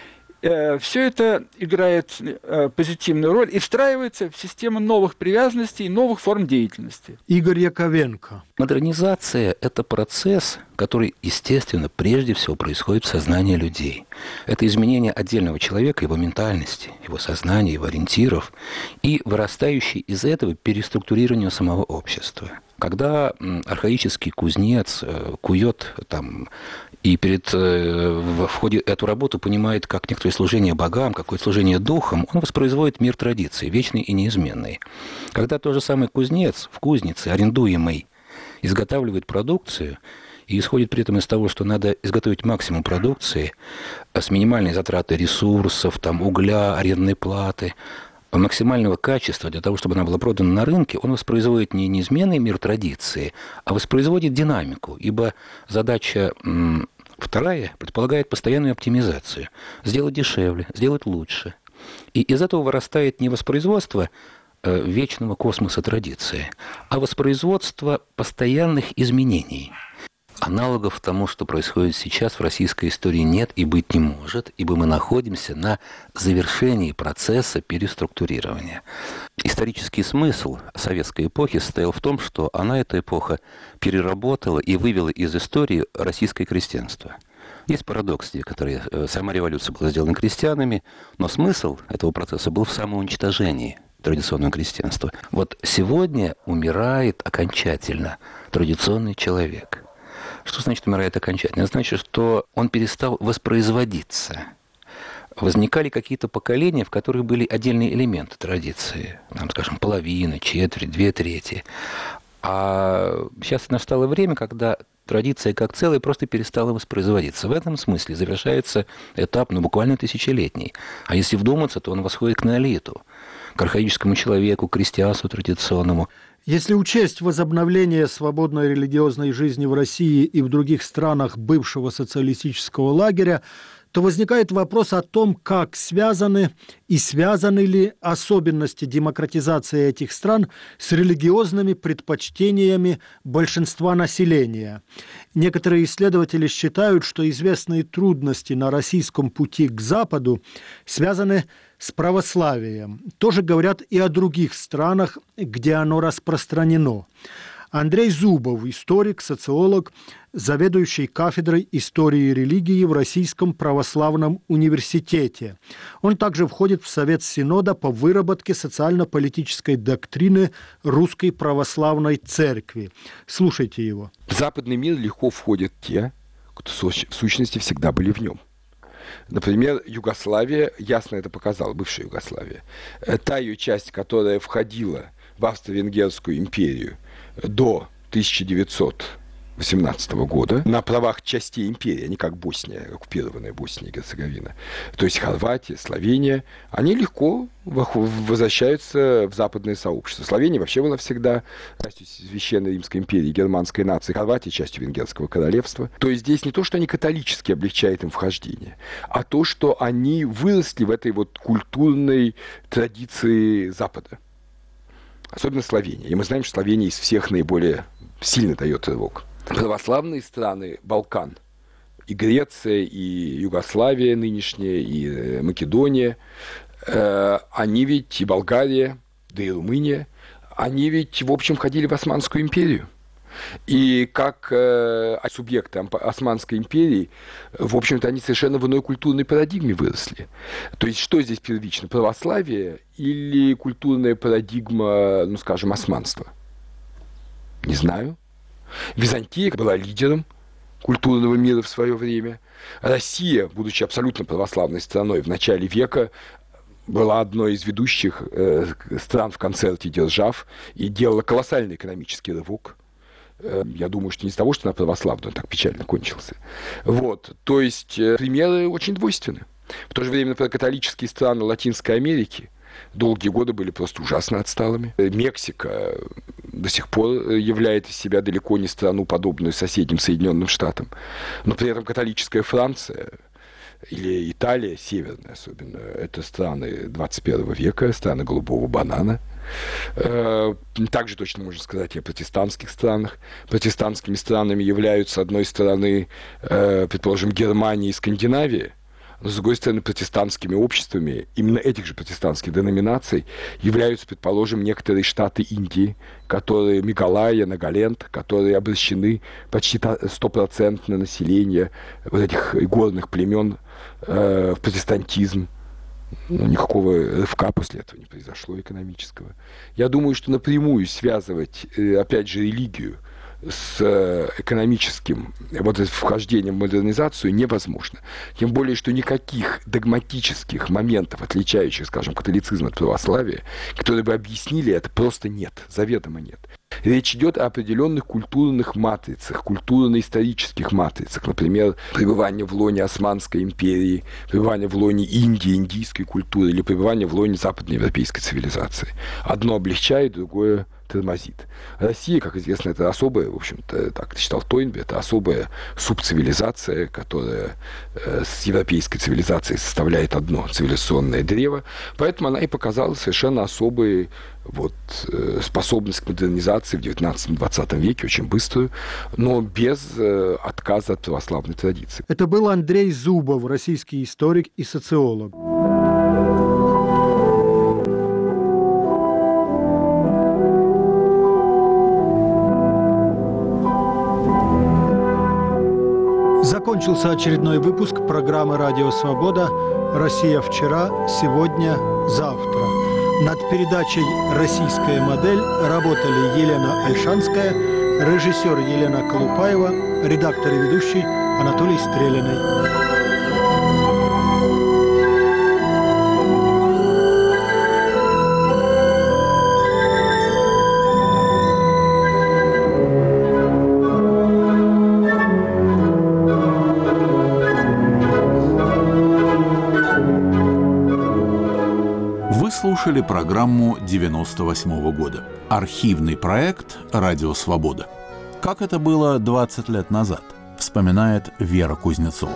Все это играет позитивную роль и встраивается в систему новых привязанностей и новых форм деятельности. Игорь Яковенко. Модернизация – это процесс, который, естественно, прежде всего происходит в сознании людей. Это изменение отдельного человека, его ментальности, его сознания, его ориентиров и вырастающее из этого переструктурирование самого общества. Когда архаический кузнец кует там, и перед, в ходе эту работу понимает, как некоторое служение богам, какое-то служение духам, он воспроизводит мир традиций, вечный и неизменный. Когда тот же самый кузнец в кузнице, арендуемый, изготавливает продукцию, и исходит при этом из того, что надо изготовить максимум продукции с минимальной затратой ресурсов, там, угля, арендной платы, максимального качества для того, чтобы она была продана на рынке, он воспроизводит не неизменный мир традиции, а воспроизводит динамику, ибо задача м, вторая предполагает постоянную оптимизацию. Сделать дешевле, сделать лучше. И из этого вырастает не воспроизводство э, вечного космоса традиции, а воспроизводство постоянных изменений. Аналогов тому, что происходит сейчас в российской истории, нет и быть не может, ибо мы находимся на завершении процесса переструктурирования. Исторический смысл советской эпохи состоял в том, что она, эта эпоха, переработала и вывела из истории российское крестьянство. Есть парадокс, который сама революция была сделана крестьянами, но смысл этого процесса был в самоуничтожении традиционного крестьянства. Вот сегодня умирает окончательно традиционный человек. Что значит умирает окончательно? Это значит, что он перестал воспроизводиться. Возникали какие-то поколения, в которых были отдельные элементы традиции. Там, скажем, половина, четверть, две трети. А сейчас настало время, когда традиция как целая просто перестала воспроизводиться. В этом смысле завершается этап, ну, буквально тысячелетний. А если вдуматься, то он восходит к неолиту, к архаическому человеку, к крестьянству традиционному. Если учесть возобновление свободной религиозной жизни в России и в других странах бывшего социалистического лагеря, то возникает вопрос о том, как связаны и связаны ли особенности демократизации этих стран с религиозными предпочтениями большинства населения. Некоторые исследователи считают, что известные трудности на российском пути к Западу связаны с православием. Тоже говорят и о других странах, где оно распространено. Андрей Зубов, историк, социолог, заведующий кафедрой истории и религии в Российском православном университете. Он также входит в Совет Синода по выработке социально-политической доктрины Русской Православной Церкви. Слушайте его. В западный мир легко входят те, кто в сущности всегда были в нем. Например, Югославия, ясно это показала, бывшая Югославия. Та ее часть, которая входила в Австро-Венгерскую империю до тысяча девятьсот восемнадцатого года на правах частей империи, а не как Босния, оккупированная Босния и Герцеговина, то есть Хорватия, Словения, они легко возвращаются в западное сообщество. Словения вообще была всегда частью Священной Римской империи, германской нации, Хорватия частью Венгерского королевства. То есть здесь не то, что они католически облегчают им вхождение, а то, что они выросли в этой вот культурной традиции Запада. Особенно Словения. И мы знаем, что Словения из всех наиболее сильно дает рывок. Православные страны Балкан, и Греция, и Югославия нынешняя, и Македония, э, они ведь, и Болгария, да и Румыния, они ведь, в общем, входили в Османскую империю. И как э, субъекты Османской империи, в общем-то, они совершенно в иной культурной парадигме выросли. То есть, что здесь первично, православие или культурная парадигма, ну, скажем, османства? Не знаю. Византия была лидером культурного мира в свое время. Россия, будучи абсолютно православной страной в начале века, была одной из ведущих э, стран в концерте держав и делала колоссальный экономический рывок. Э, я думаю, что не из-за того, что она православная, он так печально кончился. Вот. То есть э, примеры очень двойственны. В то же время, например, католические страны Латинской Америки долгие годы были просто ужасно отсталыми. Мексика до сих пор являет из себя далеко не страну, подобную соседним Соединенным Штатам. Но при этом католическая Франция или Италия, северная особенно, это страны двадцать первого века, страны голубого банана. Также точно можно сказать и о протестантских странах. Протестантскими странами являются, с одной стороны, предположим, Германия и Скандинавия, но, с другой стороны, протестантскими обществами именно этих же протестантских деноминаций являются, предположим, некоторые штаты Индии, которые, Мегалая, Нагаленд, которые обращены почти стопроцентное население вот этих горных племен э, в протестантизм. Ну, никакого рывка после этого не произошло экономического. Я думаю, что напрямую связывать, опять же, религию с экономическим вот вхождением в модернизацию невозможно. Тем более, что никаких догматических моментов, отличающих, скажем, католицизм от православия, которые бы объяснили это, просто нет, заведомо нет. Речь идет о определенных культурных матрицах, культурно-исторических матрицах. Например, пребывание в лоне Османской империи, пребывание в лоне Индии, индийской культуры или пребывание в лоне западноевропейской цивилизации. Одно облегчает, другое тормозит. Россия, как известно, это особая, в общем-то, так считал Тойнби, это особая субцивилизация, которая э, с европейской цивилизацией составляет одно цивилизационное древо, поэтому она и показала совершенно особые вот, э, способность к модернизации в девятнадцатом-двадцатом веке, очень быструю, но без э, отказа от православной традиции. Это был Андрей Зубов, российский историк и социолог. Закончился очередной выпуск программы «Радио Свобода. Россия вчера, сегодня, завтра». Над передачей «Российская модель» работали Елена Альшанская, режиссер Елена Колупаева, редактор и ведущий Анатолий Стреляный. Слушали программу девяносто восьмого года. Архивный проект «Радио Свобода». Как это было двадцать лет назад, вспоминает Вера Кузнецова.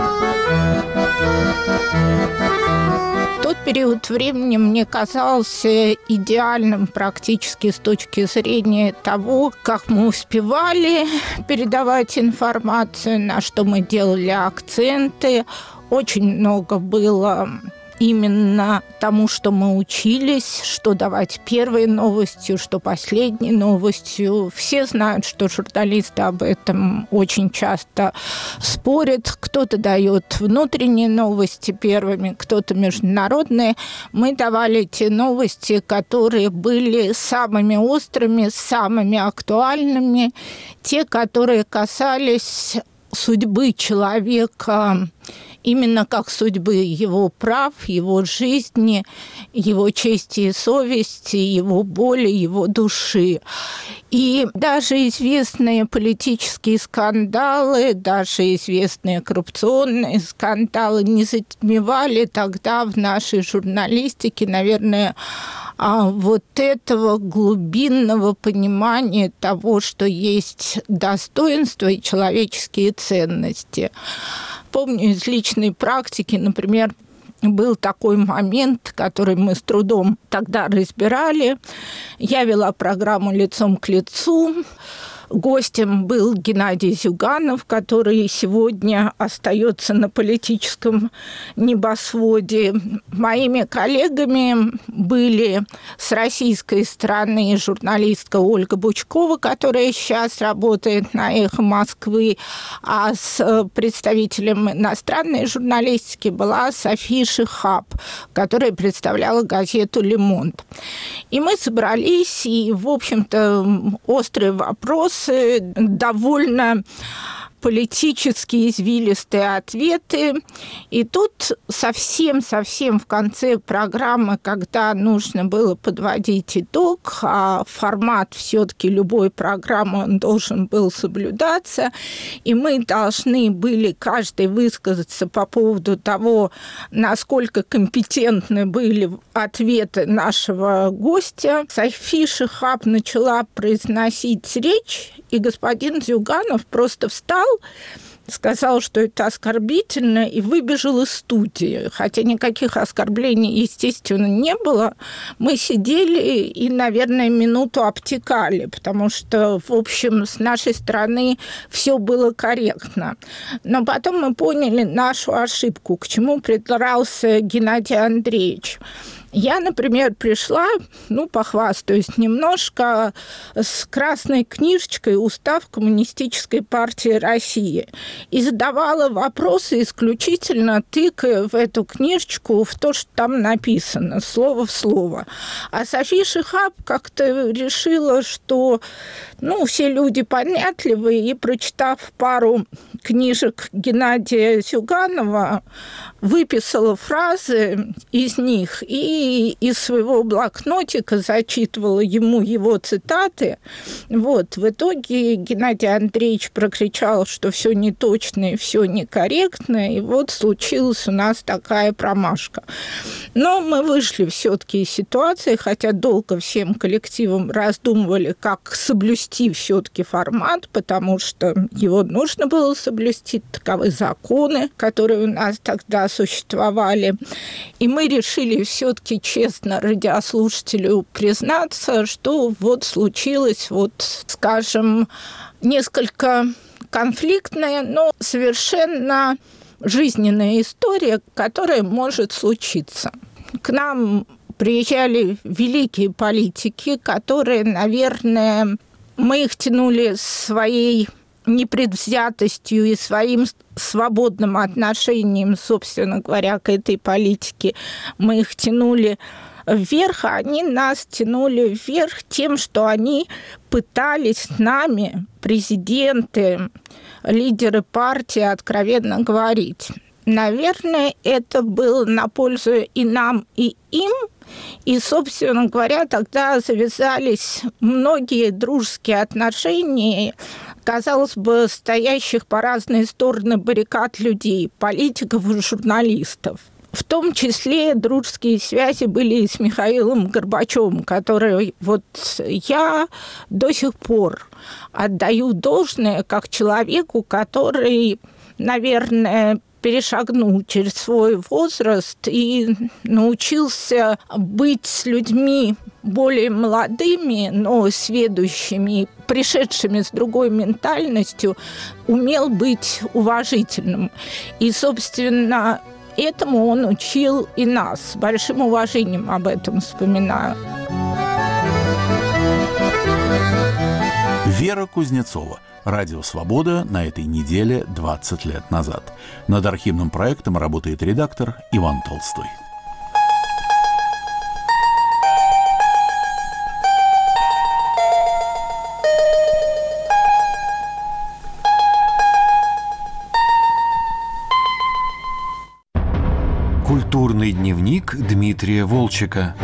Тот период времени мне казался идеальным практически с точки зрения того, как мы успевали передавать информацию, на что мы делали акценты. Очень много было именно тому, что мы учились, что давать первой новостью, что последней новостью. Все знают, что журналисты об этом очень часто спорят. Кто-то дает внутренние новости первыми, кто-то международные. Мы давали те новости, которые были самыми острыми, самыми актуальными, те, которые касались судьбы человека, именно как судьбы его прав, его жизни, его чести и совести, его боли, его души. И даже известные политические скандалы, даже известные коррупционные скандалы не затмевали тогда в нашей журналистике, наверное, вот этого глубинного понимания того, что есть достоинство и человеческие ценности. Помню из личной практики, например, был такой момент, который мы с трудом тогда разбирали. Я вела программу «Лицом к лицу». Гостем был Геннадий Зюганов, который сегодня остается на политическом небосводе. Моими коллегами были с российской стороны журналистка Ольга Бучкова, которая сейчас работает на «Эхо Москвы», а с представителем иностранной журналистики была София Шихаб, которая представляла газету «Le Monde». И мы собрались, и, в общем-то, острые вопросы довольно политические извилистые ответы. И тут совсем-совсем в конце программы, когда нужно было подводить итог, а формат все-таки любой программы он должен был соблюдаться, и мы должны были каждый высказаться по поводу того, насколько компетентны были ответы нашего гостя. Софи Шихаб начала произносить речь, и господин Зюганов просто встал, сказал, что это оскорбительно, и выбежал из студии. Хотя никаких оскорблений, естественно, не было. Мы сидели и, наверное, минуту обтекали, потому что, в общем, с нашей стороны все было корректно. Но потом мы поняли нашу ошибку, к чему придрался Геннадий Андреевич. Я, например, пришла, ну, похвастаюсь немножко, с красной книжечкой «Устав Коммунистической партии России» и задавала вопросы исключительно тыкая в эту книжечку в то, что там написано, слово в слово. А Софи Шихаб как-то решила, что, ну, все люди понятливые, и, прочитав пару книжек Геннадия Зюганова, выписала фразы из них и из своего блокнотика зачитывала ему его цитаты. Вот. В итоге Геннадий Андреевич прокричал, что все неточно и все некорректно, и вот случилась у нас такая промашка. Но мы вышли все-таки из ситуации, хотя долго всем коллективом раздумывали, как соблюсти все-таки формат, потому что его нужно было соблюсти, таковы законы, которые у нас тогда существовали. И мы решили все-таки честно радиослушателю признаться, что вот случилось, вот, скажем, несколько конфликтная, но совершенно жизненная история, которая может случиться. К нам приезжали великие политики, которые, наверное, мы их тянули своей непредвзятостью и своим свободным отношением, собственно говоря, к этой политике. Мы их тянули вверх, а они нас тянули вверх тем, что они пытались с нами, президенты, лидеры партии, откровенно говорить. Наверное, это было на пользу и нам, и им. И, собственно говоря, тогда завязались многие дружеские отношения, казалось бы, стоящих по разные стороны баррикад людей, политиков и журналистов. В том числе дружеские связи были и с Михаилом Горбачевым, который вот я до сих пор отдаю должное как человеку, который, наверное, перешагнул через свой возраст и научился быть с людьми более молодыми, но сведущими, пришедшими с другой ментальностью, умел быть уважительным. И, собственно, этому он учил и нас. С большим уважением об этом вспоминаю. Вера Кузнецова. Радио «Свобода» на этой неделе двадцать лет назад. Над архивным проектом работает редактор Иван Толстой. Культурный дневник Дмитрия Волчека.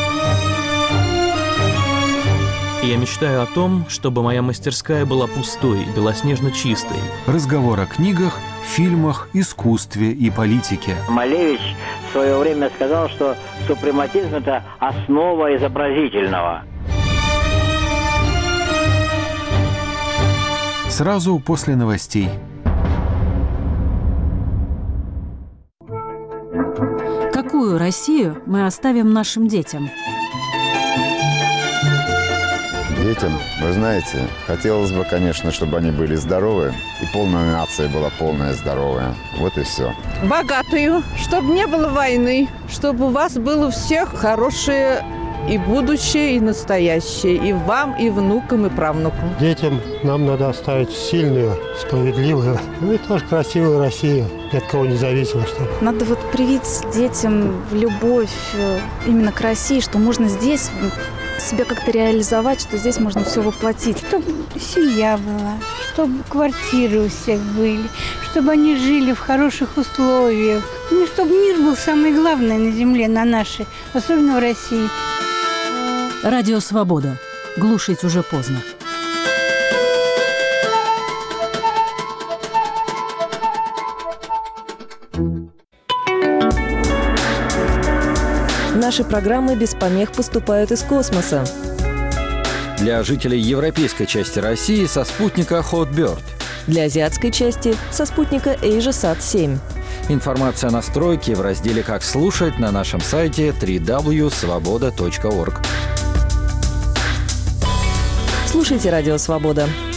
Я мечтаю о том, чтобы моя мастерская была пустой, белоснежно чистой. Разговор о книгах, фильмах, искусстве и политике. Малевич в свое время сказал, что супрематизм – это основа изобразительного. Сразу после новостей. Какую Россию мы оставим нашим детям? Детям, вы знаете, хотелось бы, конечно, чтобы они были здоровы, и полная нация была полная здоровая. Вот и все. Богатую, чтобы не было войны, чтобы у вас было у всех хорошее и будущее, и настоящее, и вам, и внукам, и правнукам. Детям нам надо оставить сильную, справедливую, ну и тоже красивую Россию, ни от кого не зависимо. Что... Надо вот привить детям любовь именно к России, что можно здесь себя как-то реализовать, что здесь можно все воплотить? Чтобы семья была, чтобы квартиры у всех были, чтобы они жили в хороших условиях. Ну, чтобы мир был самое главное на земле, на нашей, особенно в России. Радио «Свобода». Глушить уже поздно. Наши программы без помех поступают из космоса. Для жителей европейской части России со спутника Hotbird. Для азиатской части со спутника AsiaSat семь. Информация о настройке в разделе «Как слушать» на нашем сайте дабл-ю дабл-ю дабл-ю точка свобода точка орг. Слушайте «Радио Свобода».